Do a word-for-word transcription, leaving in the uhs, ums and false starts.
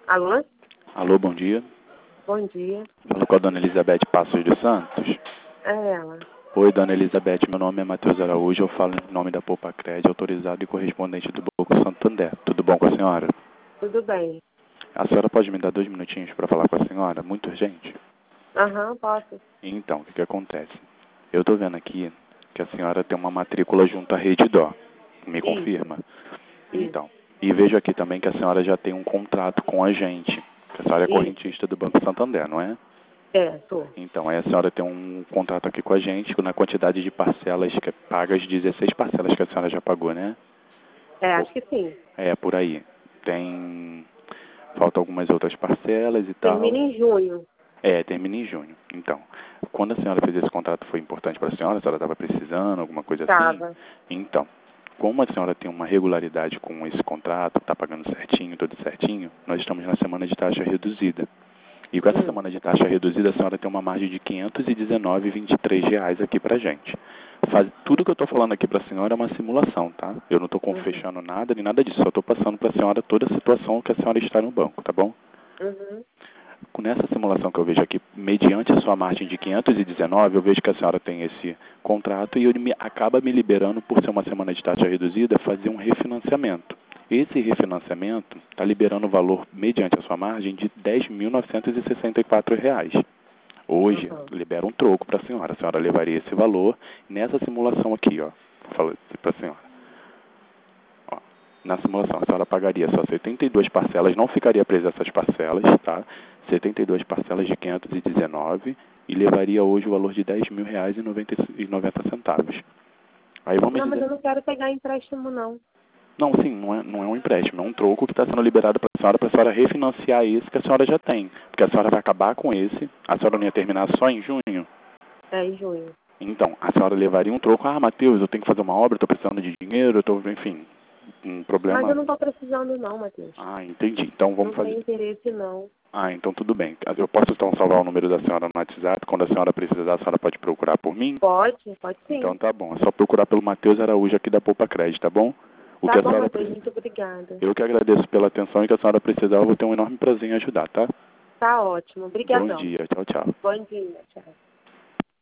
Alô? Alô, bom dia. Bom dia. Falo com a dona Elizabeth Passos dos Santos. É ela. Oi, dona Elizabeth, meu nome é Matheus Araújo, eu falo em nome da Poupa Crédito, autorizado e correspondente do Banco Santander. Tudo bom com a senhora? Tudo bem. A senhora pode me dar dois minutinhos para falar com a senhora? Muito urgente? Aham, posso. Então, o que, que acontece? Eu estou vendo aqui que a senhora tem uma matrícula junto à Rede Dó. Me confirma? Isso. Então, e vejo aqui também que a senhora já tem um contrato com a gente, que a senhora é Isso. correntista do Banco Santander, não é? É, tô. Então, aí a senhora tem um contrato aqui com a gente, na quantidade de parcelas que pagas, dezesseis parcelas que a senhora já pagou, né? É, acho que sim. É, por aí. Tem... Faltam algumas outras parcelas e tal. Termina em junho. É, termina em junho. Então, quando a senhora fez esse contrato, foi importante para a senhora? A senhora estava precisando, alguma coisa assim? Tava. Então, como a senhora tem uma regularidade com esse contrato, está pagando certinho, tudo certinho, nós estamos na semana de taxa reduzida. E com essa Hum. semana de taxa reduzida, a senhora tem uma margem de quinhentos e dezenove vírgula vinte e três reais aqui pra gente. Faz, tudo que eu estou falando aqui para a senhora é uma simulação, tá? Eu não estou Uhum. fechando nada, nem nada disso. Só estou passando para a senhora toda a situação que a senhora está no banco, tá bom? Uhum. Nessa simulação que eu vejo aqui, mediante a sua margem de quinhentos e dezenove, eu vejo que a senhora tem esse contrato e ele me, acaba me liberando, por ser uma semana de taxa reduzida, fazer um refinanciamento. Esse refinanciamento está liberando o valor, mediante a sua margem, de dez mil novecentos e sessenta e quatro reais. Hoje, Uhum. libera um troco para a senhora. A senhora levaria esse valor nessa simulação aqui, ó. Vou falar para a senhora. Ó, na simulação, a senhora pagaria só setenta e duas parcelas, não ficaria presa a essas parcelas, tá? setenta e duas parcelas de quinhentos e dezenove e levaria hoje o valor de dez mil reais e noventa centavos. Aí vamos Não, mas dizer... eu não quero pegar empréstimo, não. Não, sim, não é, não é um empréstimo, é um troco que está sendo liberado para a senhora, para a senhora refinanciar esse que a senhora já tem. Porque a senhora vai acabar com esse, a senhora não ia terminar só em junho. É em junho. Então, a senhora levaria um troco. Ah, Matheus, eu tenho que fazer uma obra, estou precisando de dinheiro, eu estou, enfim, um problema... Mas eu não tô precisando, não, Matheus. Ah, entendi. Então vamos Não fazer... tem interesse, não. Ah, então tudo bem. Eu posso então salvar o número da senhora no WhatsApp? Quando a senhora precisar, a senhora pode procurar por mim? Pode, pode sim. Então tá bom. É só procurar pelo Matheus Araújo aqui da Poupa Crédito, tá bom? O Tá que a bom, senhora Matheus, precisa... muito obrigada. Eu que agradeço pela atenção e que a senhora precisar, eu vou ter um enorme prazer em ajudar, tá? Tá ótimo. Bom Obrigadão. dia. Tchau, tchau. Bom dia, tchau.